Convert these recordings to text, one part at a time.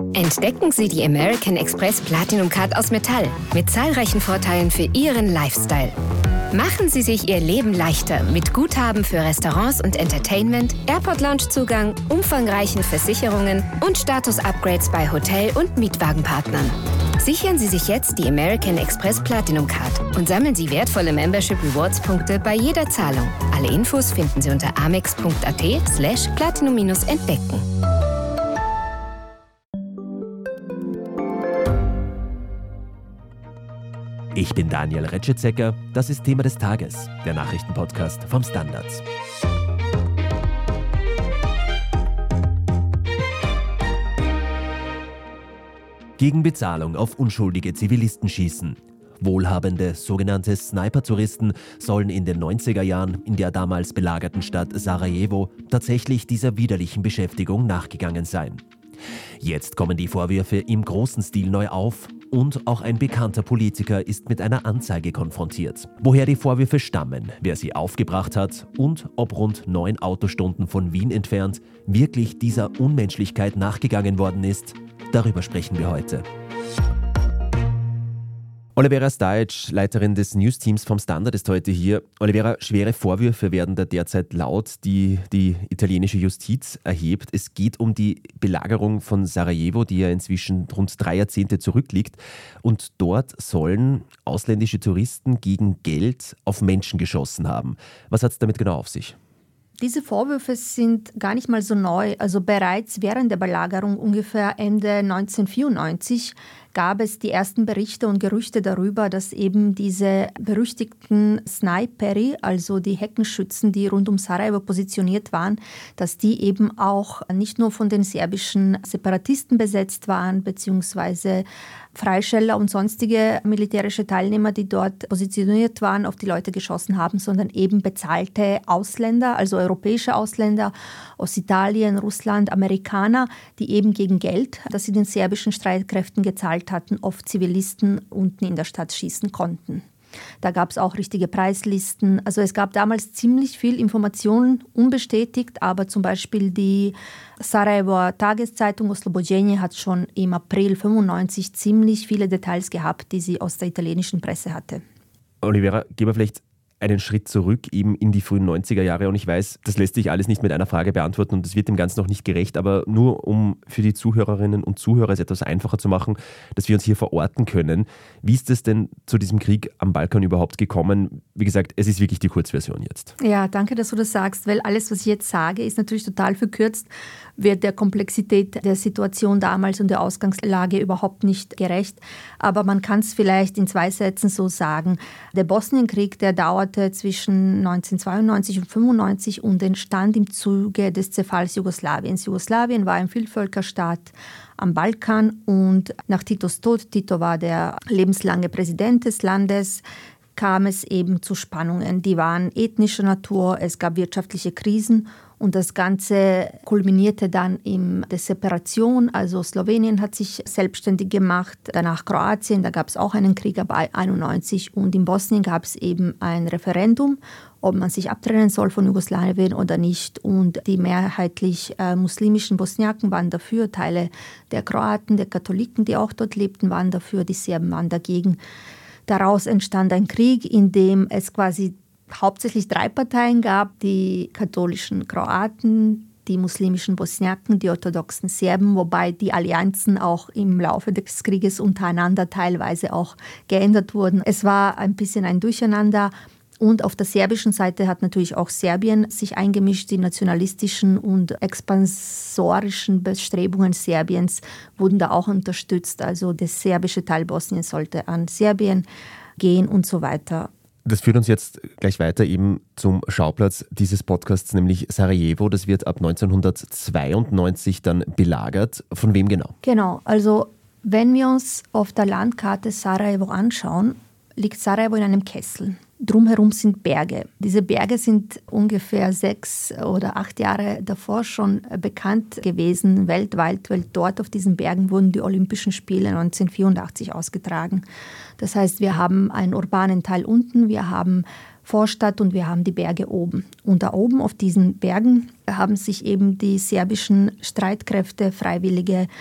Entdecken Sie die American Express Platinum Card aus Metall mit zahlreichen Vorteilen für Ihren Lifestyle. Machen Sie sich Ihr Leben leichter mit Guthaben für Restaurants und Entertainment, Airport-Lounge-Zugang, umfangreichen Versicherungen und Status-Upgrades bei Hotel- und Mietwagenpartnern. Sichern Sie sich jetzt die American Express Platinum Card und sammeln Sie wertvolle Membership Rewards-Punkte bei jeder Zahlung. Alle Infos finden Sie unter amex.at/platinum-entdecken. Ich bin Daniel Retschitzecker, das ist Thema des Tages, der Nachrichtenpodcast vom Standard. Gegen Bezahlung auf unschuldige Zivilisten schießen. Wohlhabende sogenannte Sniper-Touristen sollen in den 90er Jahren in der damals belagerten Stadt Sarajevo tatsächlich dieser widerlichen Beschäftigung nachgegangen sein. Jetzt kommen die Vorwürfe im großen Stil neu auf und auch ein bekannter Politiker ist mit einer Anzeige konfrontiert. Woher die Vorwürfe stammen, wer sie aufgebracht hat und ob rund 9 Autostunden von Wien entfernt wirklich dieser Unmenschlichkeit nachgegangen worden ist, darüber sprechen wir heute. Olivera Stajic, Leiterin des News-Teams vom Standard, ist heute hier. Olivera, schwere Vorwürfe werden da derzeit laut, die italienische Justiz erhebt. Es geht um die Belagerung von Sarajevo, die ja inzwischen rund 3 Jahrzehnte zurückliegt. Und dort sollen ausländische Touristen gegen Geld auf Menschen geschossen haben. Was hat es damit genau auf sich? Diese Vorwürfe sind gar nicht mal so neu. Also bereits während der Belagerung, ungefähr Ende 1994, gab es die ersten Berichte und Gerüchte darüber, dass eben diese berüchtigten Sniperi, also die Heckenschützen, die rund um Sarajevo positioniert waren, dass die eben auch nicht nur von den serbischen Separatisten besetzt waren, beziehungsweise Freischäler und sonstige militärische Teilnehmer, die dort positioniert waren, auf die Leute geschossen haben, sondern eben bezahlte Ausländer, also europäische Ausländer aus Italien, Russland, Amerikaner, die eben gegen Geld, das sie den serbischen Streitkräften gezahlt hatten, auf Zivilisten unten in der Stadt schießen konnten. Da gab es auch richtige Preislisten. Also es gab damals ziemlich viel Informationen, unbestätigt, aber zum Beispiel die Sarajevoer Tageszeitung Oslobođenje hat schon im April 1995 ziemlich viele Details gehabt, die sie aus der italienischen Presse hatte. Olivera, gehen wir vielleicht einen Schritt zurück eben in die frühen 90er Jahre und ich weiß, das lässt sich alles nicht mit einer Frage beantworten und das wird dem Ganzen noch nicht gerecht, aber nur um für die Zuhörerinnen und Zuhörer es etwas einfacher zu machen, dass wir uns hier verorten können. Wie ist es denn zu diesem Krieg am Balkan überhaupt gekommen? Wie gesagt, es ist wirklich die Kurzversion jetzt. Ja, danke, dass du das sagst, weil alles, was ich jetzt sage, ist natürlich total verkürzt, wird der Komplexität der Situation damals und der Ausgangslage überhaupt nicht gerecht. Aber man kann es vielleicht in 2 Sätzen so sagen. Der Bosnienkrieg, der dauerte zwischen 1992 und 1995 und entstand im Zuge des Zerfalls Jugoslawiens. Jugoslawien war ein Vielvölkerstaat am Balkan und nach Titos Tod, Tito war der lebenslange Präsident des Landes, kam es eben zu Spannungen. Die waren ethnischer Natur, es gab wirtschaftliche Krisen und das Ganze kulminierte dann in der Separation. Also Slowenien hat sich selbstständig gemacht, danach Kroatien, da gab es auch einen Krieg ab 1991 und in Bosnien gab es eben ein Referendum, ob man sich abtrennen soll von Jugoslawien oder nicht. Und die mehrheitlich muslimischen Bosniaken waren dafür, Teile der Kroaten, der Katholiken, die auch dort lebten, waren dafür, die Serben waren dagegen. Daraus entstand ein Krieg, in dem es quasi hauptsächlich 3 Parteien gab, die katholischen Kroaten, die muslimischen Bosniaken, die orthodoxen Serben, wobei die Allianzen auch im Laufe des Krieges untereinander teilweise auch geändert wurden. Es war ein bisschen ein Durcheinander. Und auf der serbischen Seite hat natürlich auch Serbien sich eingemischt. Die nationalistischen und expansorischen Bestrebungen Serbiens wurden da auch unterstützt. Also der serbische Teil Bosniens sollte an Serbien gehen und so weiter. Das führt uns jetzt gleich weiter eben zum Schauplatz dieses Podcasts, nämlich Sarajevo. Das wird ab 1992 dann belagert. Von wem genau? Genau, also wenn wir uns auf der Landkarte Sarajevo anschauen, liegt Sarajevo in einem Kessel. Drumherum sind Berge. Diese Berge sind ungefähr 6 oder 8 Jahre davor schon bekannt gewesen, weltweit, weil dort auf diesen Bergen wurden die Olympischen Spiele 1984 ausgetragen. Das heißt, wir haben einen urbanen Teil unten, wir haben Vorstadt und wir haben die Berge oben. Und da oben auf diesen Bergen haben sich eben die serbischen Streitkräfte, Freiwillige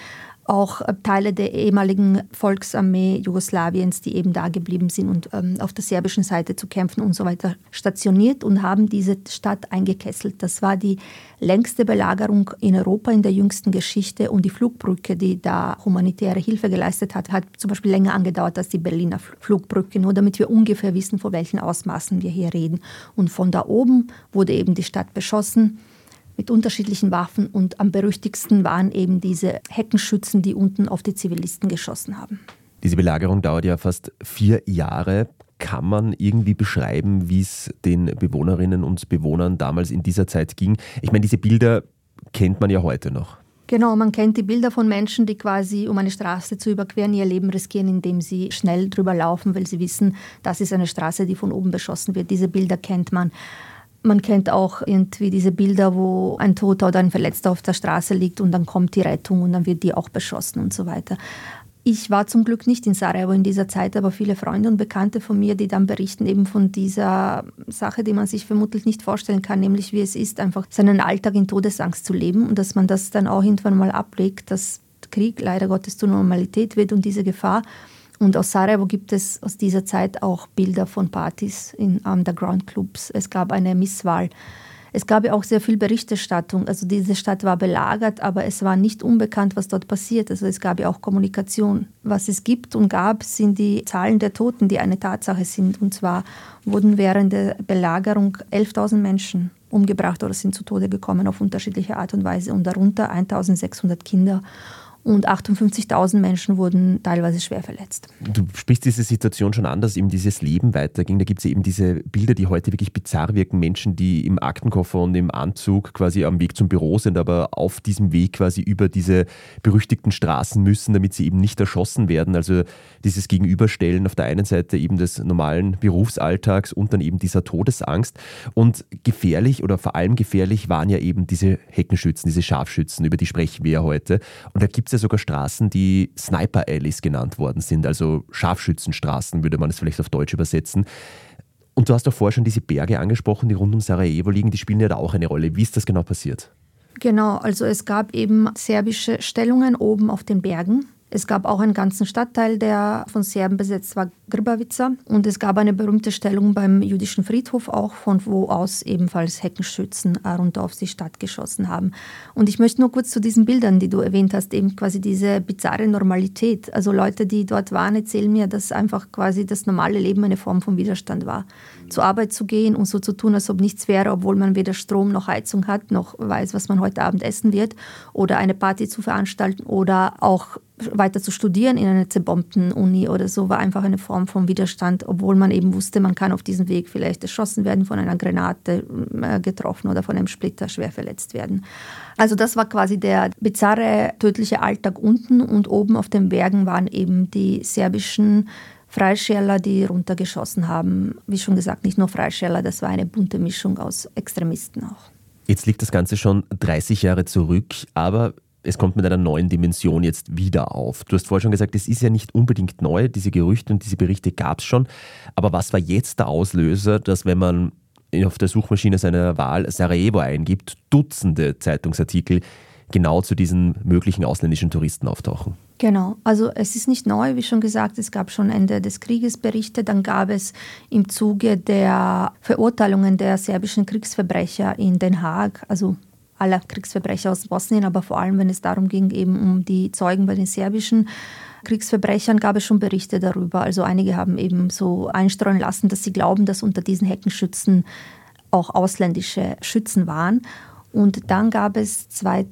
auch Teile der ehemaligen Volksarmee Jugoslawiens, die eben da geblieben sind und auf der serbischen Seite zu kämpfen und so weiter, stationiert und haben diese Stadt eingekesselt. Das war die längste Belagerung in Europa in der jüngsten Geschichte und die Flugbrücke, die da humanitäre Hilfe geleistet hat, hat zum Beispiel länger angedauert als die Berliner Flugbrücke, nur damit wir ungefähr wissen, von welchen Ausmaßen wir hier reden. Und von da oben wurde eben die Stadt beschossen mit unterschiedlichen Waffen und am berüchtigsten waren eben diese Heckenschützen, die unten auf die Zivilisten geschossen haben. Diese Belagerung dauert ja fast 4 Jahre. Kann man irgendwie beschreiben, wie es den Bewohnerinnen und Bewohnern damals in dieser Zeit ging? Ich meine, diese Bilder kennt man ja heute noch. Genau, man kennt die Bilder von Menschen, die quasi, um eine Straße zu überqueren, ihr Leben riskieren, indem sie schnell drüber laufen, weil sie wissen, das ist eine Straße, die von oben beschossen wird. Diese Bilder kennt man. Man kennt auch irgendwie diese Bilder, wo ein Toter oder ein Verletzter auf der Straße liegt und dann kommt die Rettung und dann wird die auch beschossen und so weiter. Ich war zum Glück nicht in Sarajevo in dieser Zeit, aber viele Freunde und Bekannte von mir, die dann berichten eben von dieser Sache, die man sich vermutlich nicht vorstellen kann, nämlich wie es ist, einfach seinen Alltag in Todesangst zu leben und dass man das dann auch irgendwann mal ablegt, dass Krieg leider Gottes zur Normalität wird und diese Gefahr. Und aus Sarajevo gibt es aus dieser Zeit auch Bilder von Partys in Underground-Clubs. Es gab eine Misswahl. Es gab ja auch sehr viel Berichterstattung. Also diese Stadt war belagert, aber es war nicht unbekannt, was dort passiert. Also es gab ja auch Kommunikation. Was es gibt und gab, sind die Zahlen der Toten, die eine Tatsache sind. Und zwar wurden während der Belagerung 11.000 Menschen umgebracht oder sind zu Tode gekommen auf unterschiedliche Art und Weise. Und darunter 1.600 Kinder. Und 58.000 Menschen wurden teilweise schwer verletzt. Du sprichst diese Situation schon an, dass eben dieses Leben weiterging. Da gibt es ja eben diese Bilder, die heute wirklich bizarr wirken. Menschen, die im Aktenkoffer und im Anzug quasi am Weg zum Büro sind, aber auf diesem Weg quasi über diese berüchtigten Straßen müssen, damit sie eben nicht erschossen werden. Also dieses Gegenüberstellen auf der einen Seite eben des normalen Berufsalltags und dann eben dieser Todesangst. Und gefährlich oder vor allem gefährlich waren ja eben diese Heckenschützen, diese Scharfschützen, über die sprechen wir ja heute. Und da gibt es ja sogar Straßen, die Sniper-Alleys genannt worden sind, also Scharfschützenstraßen, würde man es vielleicht auf Deutsch übersetzen. Und du hast doch vorher schon diese Berge angesprochen, die rund um Sarajevo liegen, die spielen ja da auch eine Rolle. Wie ist das genau passiert? Genau, also es gab eben serbische Stellungen oben auf den Bergen. Es gab auch einen ganzen Stadtteil, der von Serben besetzt war, Grbavica. Und es gab eine berühmte Stellung beim jüdischen Friedhof, auch von wo aus ebenfalls Heckenschützen runter auf die Stadt geschossen haben. Und ich möchte nur kurz zu diesen Bildern, die du erwähnt hast, eben quasi diese bizarre Normalität. Also Leute, die dort waren, erzählen mir, dass einfach quasi das normale Leben eine Form von Widerstand war. Zur Arbeit zu gehen und so zu tun, als ob nichts wäre, obwohl man weder Strom noch Heizung hat, noch weiß, was man heute Abend essen wird, oder eine Party zu veranstalten oder auch weiter zu studieren in einer zerbombten Uni oder so, war einfach eine Form von Widerstand, obwohl man eben wusste, man kann auf diesem Weg vielleicht erschossen werden, von einer Granate getroffen oder von einem Splitter schwer verletzt werden. Also das war quasi der bizarre, tödliche Alltag unten und oben auf den Bergen waren eben die serbischen Freischärler, die runtergeschossen haben. Wie schon gesagt, nicht nur Freischärler, das war eine bunte Mischung aus Extremisten auch. Jetzt liegt das Ganze schon 30 Jahre zurück, aber es kommt mit einer neuen Dimension jetzt wieder auf. Du hast vorher schon gesagt, es ist ja nicht unbedingt neu, diese Gerüchte und diese Berichte gab es schon. Aber was war jetzt der Auslöser, dass wenn man auf der Suchmaschine seiner Wahl Sarajevo eingibt, Dutzende Zeitungsartikel genau zu diesen möglichen ausländischen Touristen auftauchen? Genau, also es ist nicht neu, wie schon gesagt, es gab schon Ende des Krieges Berichte, dann gab es im Zuge der Verurteilungen der serbischen Kriegsverbrecher in Den Haag, also aller Kriegsverbrecher aus Bosnien, aber vor allem, wenn es darum ging, eben um die Zeugen bei den serbischen Kriegsverbrechern, gab es schon Berichte darüber. Also einige haben eben so einstreuen lassen, dass sie glauben, dass unter diesen Heckenschützen auch ausländische Schützen waren. Und dann gab es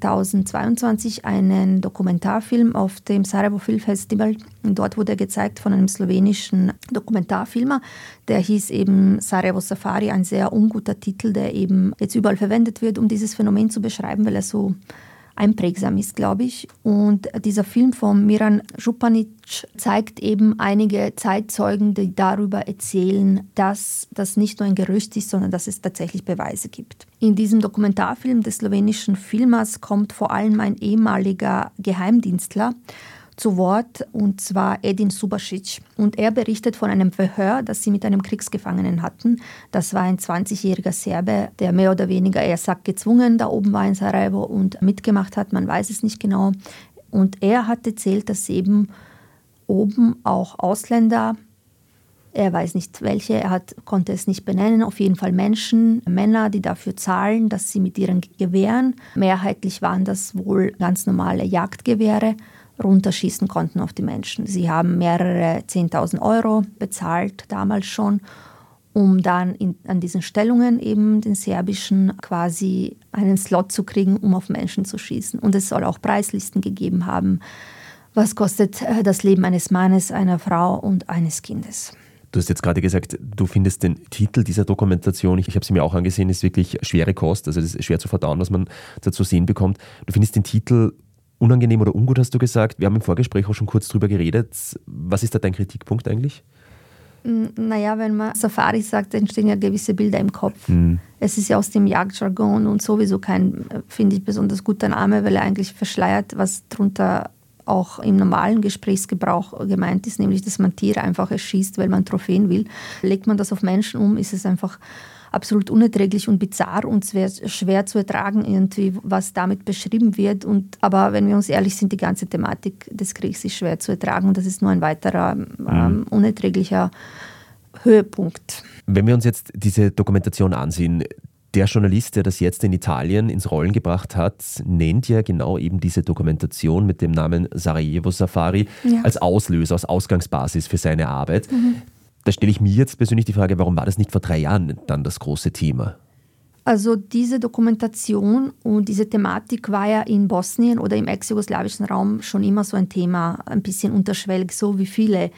2022 einen Dokumentarfilm auf dem Sarajevo Film Festival. Und dort wurde er gezeigt von einem slowenischen Dokumentarfilmer. Der hieß eben Sarajevo Safari, ein sehr unguter Titel, der eben jetzt überall verwendet wird, um dieses Phänomen zu beschreiben, weil er so einprägsam ist, glaube ich. Und dieser Film von Miran Županić zeigt eben einige Zeitzeugen, die darüber erzählen, dass das nicht nur ein Gerücht ist, sondern dass es tatsächlich Beweise gibt. In diesem Dokumentarfilm des slowenischen Filmers kommt vor allem ein ehemaliger Geheimdienstler zu Wort, und zwar Edin Subašić. Und er berichtet von einem Verhör, das sie mit einem Kriegsgefangenen hatten. Das war ein 20-jähriger Serbe, der mehr oder weniger, er sagt gezwungen, da oben war in Sarajevo und mitgemacht hat, man weiß es nicht genau. Und er hat erzählt, dass eben oben auch Ausländer, er weiß nicht welche, konnte es nicht benennen, auf jeden Fall Menschen, Männer, die dafür zahlen, dass sie mit ihren Gewehren, mehrheitlich waren das wohl ganz normale Jagdgewehre, runterschießen konnten auf die Menschen. Sie haben mehrere 10.000 Euro bezahlt, damals schon, um dann an diesen Stellungen eben den serbischen quasi einen Slot zu kriegen, um auf Menschen zu schießen. Und es soll auch Preislisten gegeben haben. Was kostet das Leben eines Mannes, einer Frau und eines Kindes? Du hast jetzt gerade gesagt, du findest den Titel dieser Dokumentation, ich habe sie mir auch angesehen, ist wirklich schwere Kost, also das ist schwer zu verdauen, was man da zu sehen bekommt. Du findest den Titel unangenehm oder ungut, hast du gesagt. Wir haben im Vorgespräch auch schon kurz drüber geredet. Was ist da dein Kritikpunkt eigentlich? Naja, wenn man Safari sagt, entstehen ja gewisse Bilder im Kopf. Es ist ja aus dem Jagdjargon und sowieso kein, finde ich, besonders guter Name, weil er eigentlich verschleiert, was darunter auch im normalen Gesprächsgebrauch gemeint ist, nämlich, dass man Tiere einfach erschießt, weil man Trophäen will. Legt man das auf Menschen um, ist es einfach absolut unerträglich und bizarr und schwer zu ertragen, irgendwie, was damit beschrieben wird. Aber wenn wir uns ehrlich sind, die ganze Thematik des Kriegs ist schwer zu ertragen und das ist nur ein weiterer unerträglicher Höhepunkt. Wenn wir uns jetzt diese Dokumentation ansehen, der Journalist, der das jetzt in Italien ins Rollen gebracht hat, nennt ja genau eben diese Dokumentation mit dem Namen Sarajevo Safari als Auslöser, als Ausgangsbasis für seine Arbeit. Da stelle ich mir jetzt persönlich die Frage, warum war das nicht vor 3 Jahren dann das große Thema? Also diese Dokumentation und diese Thematik war ja in Bosnien oder im ex-jugoslawischen Raum schon immer so ein Thema, ein bisschen unterschwellig, so wie viele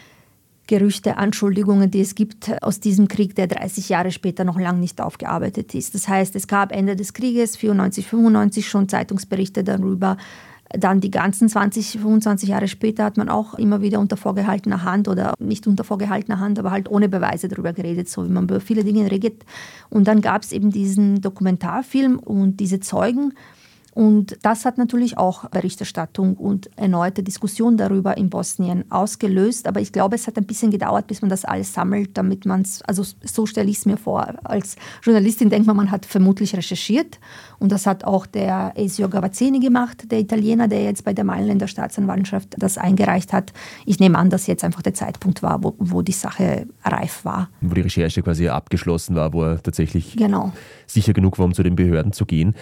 Gerüchte, Anschuldigungen, die es gibt aus diesem Krieg, der 30 Jahre später noch lange nicht aufgearbeitet ist. Das heißt, es gab Ende des Krieges, 94, 95 schon Zeitungsberichte darüber. Dann die ganzen 20, 25 Jahre später hat man auch immer wieder unter vorgehaltener Hand oder nicht unter vorgehaltener Hand, aber halt ohne Beweise darüber geredet, so wie man über viele Dinge redet. Und dann gab es eben diesen Dokumentarfilm und diese Zeugen. Und das hat natürlich auch Berichterstattung und erneute Diskussion darüber in Bosnien ausgelöst. Aber ich glaube, es hat ein bisschen gedauert, bis man das alles sammelt, damit man es, also so stelle ich es mir vor. Als Journalistin denkt man hat vermutlich recherchiert. Und das hat auch der Ezio Gavazzini gemacht, der Italiener, der jetzt bei der Mailänder Staatsanwaltschaft das eingereicht hat. Ich nehme an, dass jetzt einfach der Zeitpunkt war, wo die Sache reif war. Wo die Recherche quasi abgeschlossen war, wo er tatsächlich sicher genug war, um zu den Behörden zu gehen.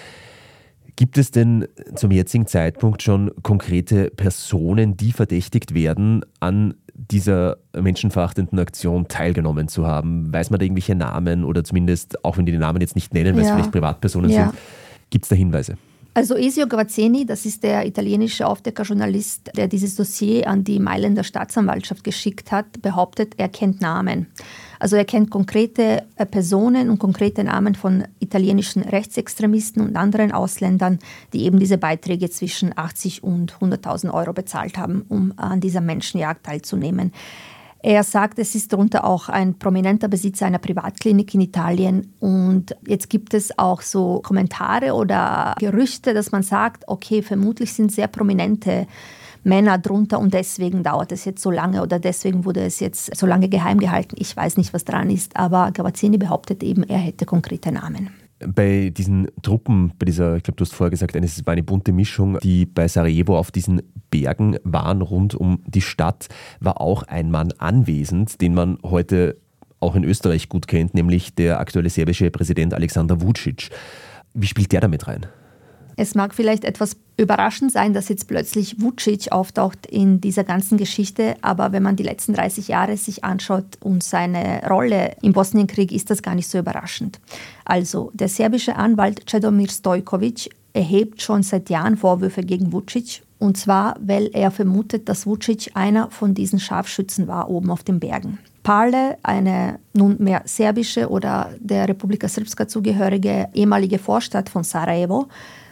Gibt es denn zum jetzigen Zeitpunkt schon konkrete Personen, die verdächtigt werden, an dieser menschenverachtenden Aktion teilgenommen zu haben? Weiß man da irgendwelche Namen oder zumindest, auch wenn die Namen jetzt nicht nennen, weil es vielleicht Privatpersonen sind, gibt es da Hinweise? Also Ezio Gavazzini, das ist der italienische Aufdeckerjournalist, der dieses Dossier an die Mailänder Staatsanwaltschaft geschickt hat, behauptet, er kennt Namen. Also er kennt konkrete Personen und konkrete Namen von italienischen Rechtsextremisten und anderen Ausländern, die eben diese Beiträge zwischen 80 und 100.000 Euro bezahlt haben, um an dieser Menschenjagd teilzunehmen. Er sagt, es ist darunter auch ein prominenter Besitzer einer Privatklinik in Italien. Und jetzt gibt es auch so Kommentare oder Gerüchte, dass man sagt, okay, vermutlich sind sehr prominente Männer drunter und deswegen dauert es jetzt so lange oder deswegen wurde es jetzt so lange geheim gehalten. Ich weiß nicht, was dran ist, aber Gavazzini behauptet eben, er hätte konkrete Namen. Bei diesen Truppen, ich glaube, du hast vorher gesagt, es war eine bunte Mischung, die bei Sarajevo auf diesen Bergen waren, rund um die Stadt, war auch ein Mann anwesend, den man heute auch in Österreich gut kennt, nämlich der aktuelle serbische Präsident Aleksandar Vučić. Wie spielt der damit rein? Es mag vielleicht etwas überraschend sein, dass jetzt plötzlich Vučić auftaucht in dieser ganzen Geschichte, aber wenn man die letzten 30 Jahre sich anschaut und seine Rolle im Bosnienkrieg, ist das gar nicht so überraschend. Also der serbische Anwalt Čedomir Stojković erhebt schon seit Jahren Vorwürfe gegen Vučić, und zwar, weil er vermutet, dass Vučić einer von diesen Scharfschützen war oben auf den Bergen. Pale, eine nunmehr serbische oder der Republika Srpska zugehörige ehemalige Vorstadt von Sarajevo,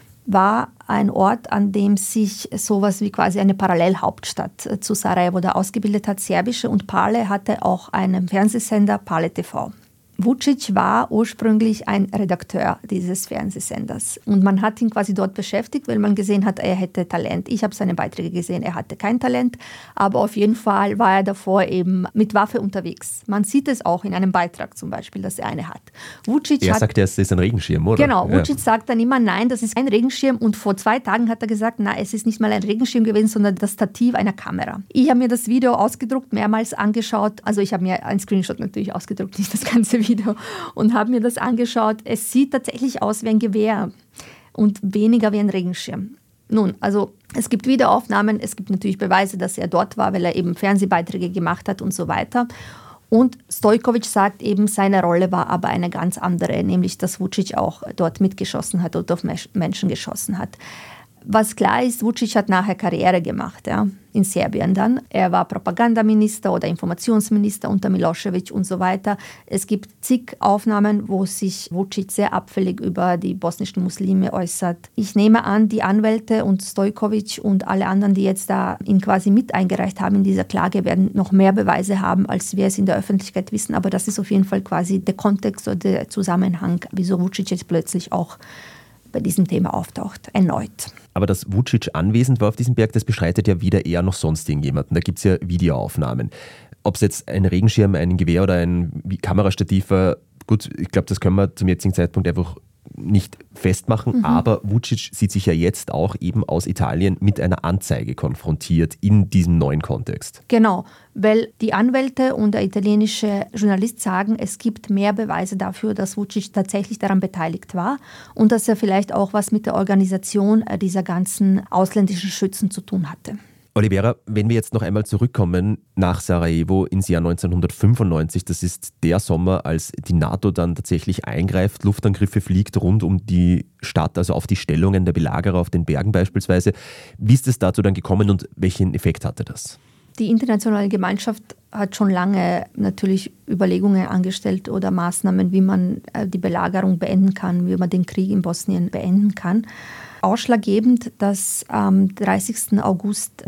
war ein Ort, an dem sich sowas wie quasi eine Parallelhauptstadt zu Sarajevo da ausgebildet hat, serbische. Und Pale hatte auch einen Fernsehsender, Pale TV. Vučić war ursprünglich ein Redakteur dieses Fernsehsenders und man hat ihn quasi dort beschäftigt, weil man gesehen hat, er hätte Talent. Ich habe seine Beiträge gesehen, er hatte kein Talent, aber auf jeden Fall war er davor eben mit Waffe unterwegs. Man sieht es auch in einem Beitrag zum Beispiel, dass er eine hat. Er sagt, es ist ein Regenschirm, oder? Genau, Vučić sagt dann immer, nein, das ist ein Regenschirm und vor 2 Tagen hat er gesagt, na, es ist nicht mal ein Regenschirm gewesen, sondern das Stativ einer Kamera. Ich habe mir das Video ausgedruckt, mehrmals angeschaut, also ich habe mir einen Screenshot natürlich ausgedruckt, nicht das ganze Video, und habe mir das angeschaut. Es sieht tatsächlich aus wie ein Gewehr und weniger wie ein Regenschirm. Nun, also es gibt Videoaufnahmen, es gibt natürlich Beweise, dass er dort war, weil er eben Fernsehbeiträge gemacht hat und so weiter. Und Stojković sagt eben, seine Rolle war aber eine ganz andere, nämlich dass Vučić auch dort mitgeschossen hat und auf Menschen geschossen hat. Was klar ist, Vučić hat nachher Karriere gemacht, ja, in Serbien dann. Er war Propagandaminister oder Informationsminister unter Milošević und so weiter. Es gibt zig Aufnahmen, wo sich Vučić sehr abfällig über die bosnischen Muslime äußert. Ich nehme an, die Anwälte und Stojković und alle anderen, die jetzt da ihn quasi mit eingereicht haben in dieser Klage, werden noch mehr Beweise haben, als wir es in der Öffentlichkeit wissen. Aber das ist auf jeden Fall quasi der Kontext oder der Zusammenhang, wieso Vučić jetzt plötzlich auch bei diesem Thema auftaucht, erneut. Aber dass Vučić anwesend war auf diesem Berg, das bestreitet ja weder er noch sonst irgendjemanden. Da gibt es ja Videoaufnahmen. Ob es jetzt ein Regenschirm, ein Gewehr oder ein Kamerastativ war, gut, ich glaube, das können wir zum jetzigen Zeitpunkt einfach nicht festmachen, aber Vučić sieht sich ja jetzt auch eben aus Italien mit einer Anzeige konfrontiert in diesem neuen Kontext. Genau, weil die Anwälte und der italienische Journalist sagen, es gibt mehr Beweise dafür, dass Vučić tatsächlich daran beteiligt war und dass er vielleicht auch was mit der Organisation dieser ganzen ausländischen Schützen zu tun hatte. Olivera, wenn wir jetzt noch einmal zurückkommen nach Sarajevo ins Jahr 1995, das ist der Sommer, als die NATO dann tatsächlich eingreift, Luftangriffe fliegt rund um die Stadt, also auf die Stellungen der Belagerer auf den Bergen beispielsweise. Wie ist es dazu dann gekommen und welchen Effekt hatte das? Die internationale Gemeinschaft hat schon lange natürlich Überlegungen angestellt oder Maßnahmen, wie man die Belagerung beenden kann, wie man den Krieg in Bosnien beenden kann. Ausschlaggebend, dass am 30. August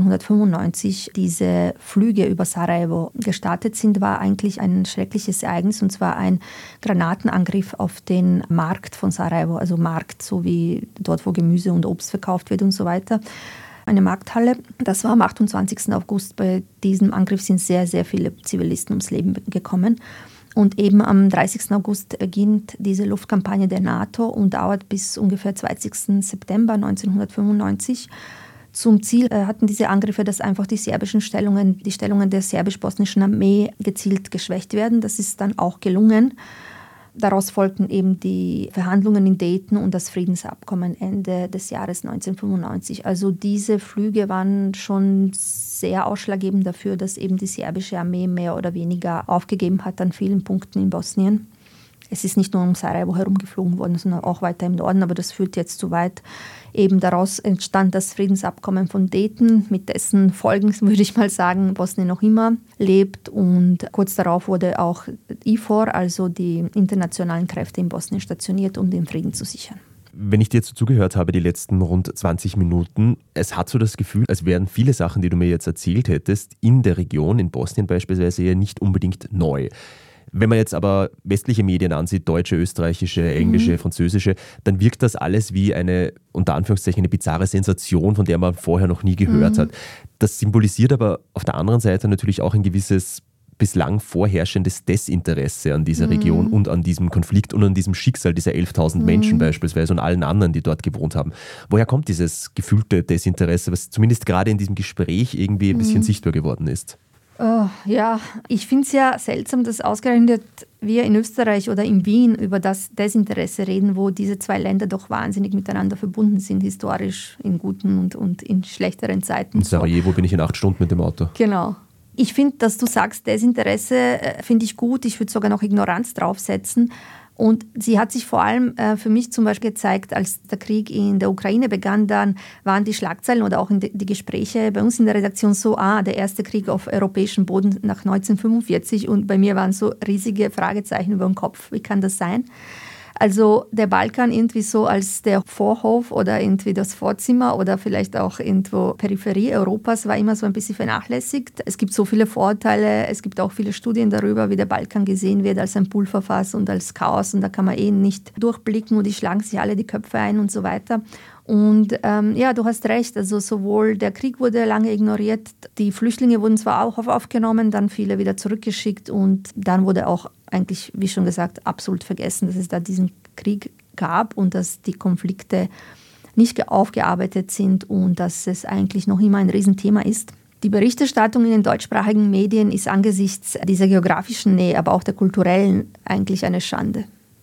1995 diese Flüge über Sarajevo gestartet sind, war eigentlich ein schreckliches Ereignis, und zwar ein Granatenangriff auf den Markt von Sarajevo, also Markt, so wie dort, wo Gemüse und Obst verkauft wird und so weiter. Eine Markthalle. Das war am 28. August. Bei diesem Angriff sind sehr, sehr viele Zivilisten ums Leben gekommen. Und eben am 30. August beginnt diese Luftkampagne der NATO und dauert bis ungefähr 20. September 1995. Zum Ziel hatten diese Angriffe, dass einfach die serbischen Stellungen, die Stellungen der serbisch-bosnischen Armee gezielt geschwächt werden. Das ist dann auch gelungen. Daraus folgten eben die Verhandlungen in Dayton und das Friedensabkommen Ende des Jahres 1995. Also diese Flüge waren schon sehr ausschlaggebend dafür, dass eben die serbische Armee mehr oder weniger aufgegeben hat an vielen Punkten in Bosnien. Es ist nicht nur um Sarajevo herumgeflogen worden, sondern auch weiter im Norden, aber das führt jetzt zu weit. Eben daraus entstand das Friedensabkommen von Dayton, mit dessen Folgen, würde ich mal sagen, Bosnien noch immer lebt. Und kurz darauf wurde auch IFOR, also die internationalen Kräfte in Bosnien, stationiert, um den Frieden zu sichern. Wenn ich dir jetzt so zugehört habe, die letzten rund 20 Minuten, es hat so das Gefühl, als wären viele Sachen, die du mir jetzt erzählt hättest, in der Region, in Bosnien beispielsweise, ja nicht unbedingt neu. Wenn man jetzt aber westliche Medien ansieht, deutsche, österreichische, englische, französische, dann wirkt das alles wie eine, unter Anführungszeichen, eine bizarre Sensation, von der man vorher noch nie gehört hat. Das symbolisiert aber auf der anderen Seite natürlich auch ein gewisses bislang vorherrschendes Desinteresse an dieser Region und an diesem Konflikt und an diesem Schicksal dieser 11.000 Menschen beispielsweise und allen anderen, die dort gewohnt haben. Woher kommt dieses gefühlte Desinteresse, was zumindest gerade in diesem Gespräch irgendwie ein bisschen sichtbar geworden ist? Oh, ja, ich finde es ja seltsam, dass ausgerechnet wir in Österreich oder in Wien über das Desinteresse reden, wo diese zwei Länder doch wahnsinnig miteinander verbunden sind, historisch in guten und in schlechteren Zeiten. In Sarajevo bin ich in 8 Stunden mit dem Auto. Genau. Ich finde, dass du sagst, Desinteresse finde ich gut. Ich würde sogar noch Ignoranz draufsetzen. Und sie hat sich vor allem für mich zum Beispiel gezeigt, als der Krieg in der Ukraine begann, dann waren die Schlagzeilen oder auch die Gespräche bei uns in der Redaktion so, der erste Krieg auf europäischem Boden nach 1945. Und bei mir waren so riesige Fragezeichen über dem Kopf. Wie kann das sein? Also der Balkan irgendwie so als der Vorhof oder irgendwie das Vorzimmer oder vielleicht auch irgendwo Peripherie Europas war immer so ein bisschen vernachlässigt. Es gibt so viele Vorurteile, es gibt auch viele Studien darüber, wie der Balkan gesehen wird als ein Pulverfass und als Chaos und da kann man nicht durchblicken und die schlagen sich alle die Köpfe ein und so weiter. Und du hast recht, also sowohl der Krieg wurde lange ignoriert, die Flüchtlinge wurden zwar auch aufgenommen, dann viele wieder zurückgeschickt und dann wurde auch eigentlich, wie schon gesagt, absolut vergessen, dass es da diesen Krieg gab und dass die Konflikte nicht aufgearbeitet sind und dass es eigentlich noch immer ein Riesenthema ist. Die Berichterstattung in den deutschsprachigen Medien ist angesichts dieser geografischen Nähe, aber auch der kulturellen eigentlich eine Schande.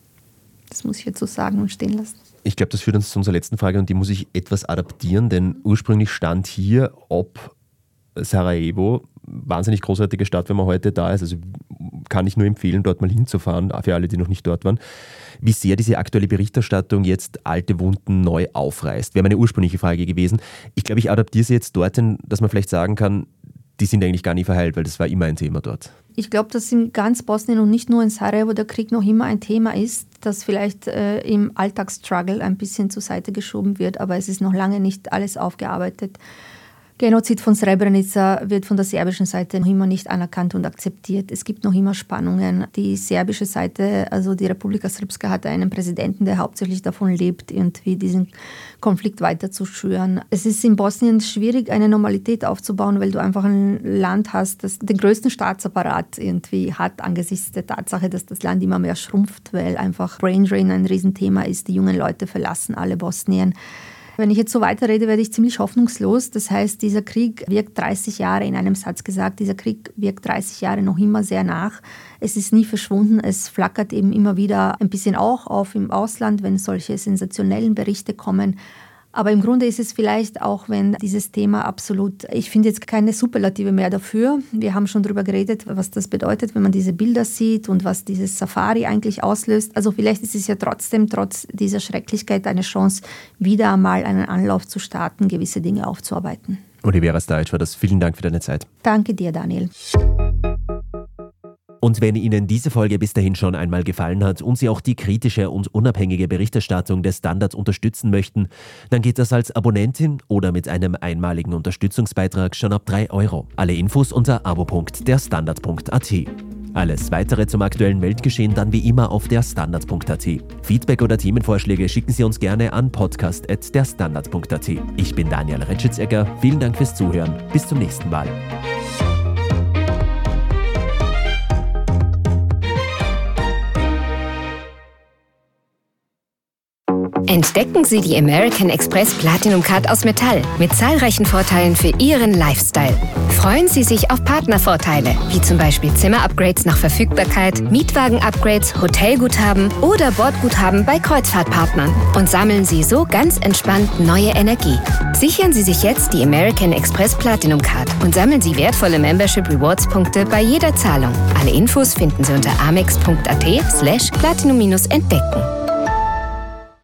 Das muss ich jetzt so sagen und stehen lassen. Ich glaube, das führt uns zu unserer letzten Frage und die muss ich etwas adaptieren, denn ursprünglich stand hier, ob Sarajevo, wahnsinnig großartige Stadt, wenn man heute da ist, also kann ich nur empfehlen, dort mal hinzufahren, für alle, die noch nicht dort waren, wie sehr diese aktuelle Berichterstattung jetzt alte Wunden neu aufreißt. Wäre meine ursprüngliche Frage gewesen. Ich glaube, ich adaptiere sie jetzt dorthin, dass man vielleicht sagen kann, die sind eigentlich gar nicht verheilt, weil das war immer ein Thema dort. Ich glaube, dass in ganz Bosnien und nicht nur in Sarajevo der Krieg noch immer ein Thema ist, das vielleicht im Alltagsstruggle ein bisschen zur Seite geschoben wird, aber es ist noch lange nicht alles aufgearbeitet. Genozid von Srebrenica wird von der serbischen Seite noch immer nicht anerkannt und akzeptiert. Es gibt noch immer Spannungen. Die serbische Seite, also die Republika Srpska, hat einen Präsidenten, der hauptsächlich davon lebt, irgendwie diesen Konflikt weiter zu schüren. Es ist in Bosnien schwierig, eine Normalität aufzubauen, weil du einfach ein Land hast, das den größten Staatsapparat irgendwie hat, angesichts der Tatsache, dass das Land immer mehr schrumpft, weil einfach Brain Drain ein Riesenthema ist. Die jungen Leute verlassen alle Bosnien. Wenn ich jetzt so weiterrede, werde ich ziemlich hoffnungslos. Das heißt, dieser Krieg wirkt 30 Jahre, in einem Satz gesagt, dieser Krieg wirkt 30 Jahre noch immer sehr nach. Es ist nie verschwunden, es flackert eben immer wieder ein bisschen auch auf im Ausland, wenn solche sensationellen Berichte kommen. Aber im Grunde ist es vielleicht auch, wenn dieses Thema absolut, ich finde jetzt keine Superlative mehr dafür. Wir haben schon darüber geredet, was das bedeutet, wenn man diese Bilder sieht und was dieses Safari eigentlich auslöst. Also vielleicht ist es ja trotzdem, trotz dieser Schrecklichkeit, eine Chance, wieder einmal einen Anlauf zu starten, gewisse Dinge aufzuarbeiten. Olivera Stajic war das. Vielen Dank für deine Zeit. Danke dir, Daniel. Und wenn Ihnen diese Folge bis dahin schon einmal gefallen hat und Sie auch die kritische und unabhängige Berichterstattung des Standards unterstützen möchten, dann geht das als Abonnentin oder mit einem einmaligen Unterstützungsbeitrag schon ab 3 €. Alle Infos unter abo.derstandard.at. Alles Weitere zum aktuellen Weltgeschehen dann wie immer auf derstandard.at. Feedback oder Themenvorschläge schicken Sie uns gerne an podcast@derstandard.at. Ich bin Daniel Retschitz-Egger. Vielen Dank fürs Zuhören. Bis zum nächsten Mal. Entdecken Sie die American Express Platinum Card aus Metall mit zahlreichen Vorteilen für Ihren Lifestyle. Freuen Sie sich auf Partnervorteile, wie zum Beispiel Zimmer-Upgrades nach Verfügbarkeit, Mietwagen-Upgrades, Hotelguthaben oder Bordguthaben bei Kreuzfahrtpartnern. Und sammeln Sie so ganz entspannt neue Energie. Sichern Sie sich jetzt die American Express Platinum Card und sammeln Sie wertvolle Membership Rewards Punkte bei jeder Zahlung. Alle Infos finden Sie unter amex.at/platinum-entdecken.